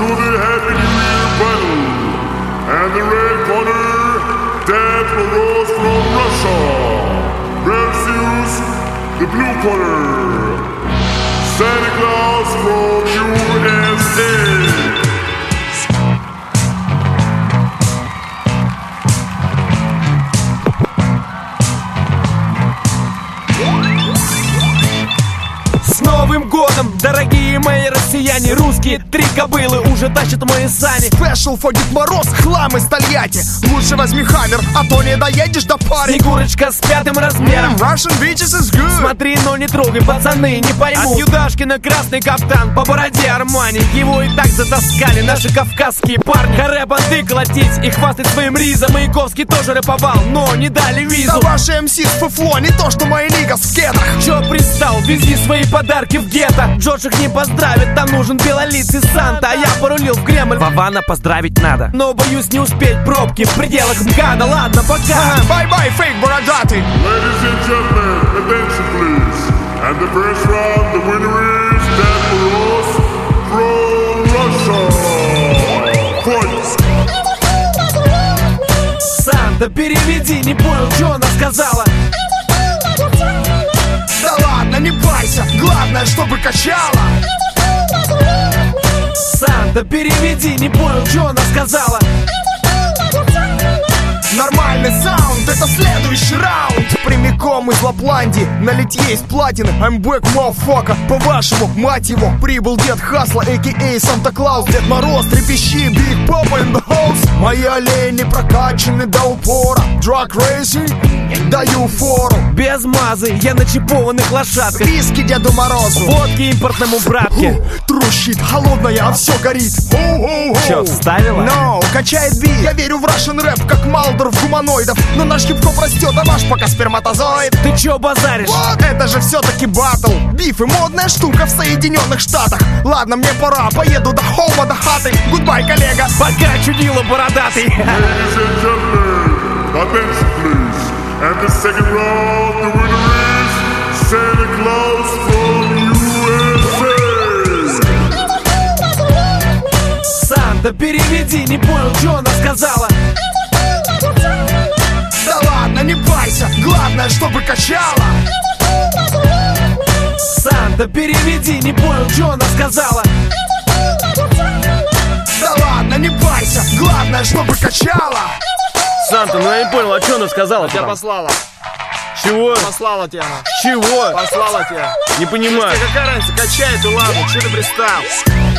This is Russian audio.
to the Happy New Year battle. And the red corner, Death Rose from Russia, versus the blue corner, Santa Claus from USA. Новым годом, дорогие мои россияне! Русские три кобылы уже тащат мои сани. Special for Дед Мороз, хлам из Тольятти. Лучше возьми хаммер, а то не доедешь до пари. Снегурочка с 5 размером. Russian bitches is good. Смотри, но не трогай, пацаны не поймут. От Юдашкина красный кафтан, по бороде Армани. Его и так затаскали наши кавказские парни. Харе банды колотить и хвастать своим ризом. Маяковский тоже рэповал, но не дали визу. Да ваши МС с фуфло, не то что мои нигас в кедах. Чё пристал, вези свои подарки в гетто. Джордж их не поздравит, там нужен белолицый Санта. А я порулил в Кремль, Вована поздравить надо. Но боюсь не успеть, пробки в пределах МКАДа. Ладно, пока. Bye-bye, фейк бородатый. Ladies and gentlemen, attention please. And the first round, the winner is Death Rose from Russia. Fight! Санта, переведи, не понял, что она сказала. Да ладно, не байся, главное, чтобы качало. Санта, переведи, не понял, что она сказала. Нормальный саунд, это следующий раунд. Прямиком из Лапландии, на литье из платины. I'm back, motherfucker. По-вашему, мать его, прибыл дед Хасла, а.к.а. Санта-Клаус. Дед Мороз, трепещи, Big Papa in the house. Мои олени прокачаны до упора. Drug racing, даю фору. Без мазы, я на чипованных лошадках. Виски Деду Морозу, водки импортному братке. Трущит, холодная, а все горит. Чё, вставила? No, качает бит. Я верю в Russian рэп, как Малдер в гуманоидов. Но наш хип-хоп растет, а ваш пока сперматозоид. Ты чё базаришь? Вот, это же все-таки батл. Биф и модная штука в Соединенных Штатах. Ладно, мне пора, поеду до холма, до хаты. Гудбай, коллега. Пока, чудило бородатый. Ladies and gentlemen, attention please. And the second round, the winner is Santa Claus from USA. Санта, переведи, не понял, что она сказала. Да ладно, не байся, главное, чтобы качало. Санта, переведи, не понял, что она сказала. Да ладно, не байся, главное, чтобы качало. Санта, ну я не понял, а что она сказала? Тебя послала. Чего? Послала тебя. Чего? Послала тебя. Не понимаю. Какая разница, качает и ладно, что ты пристал?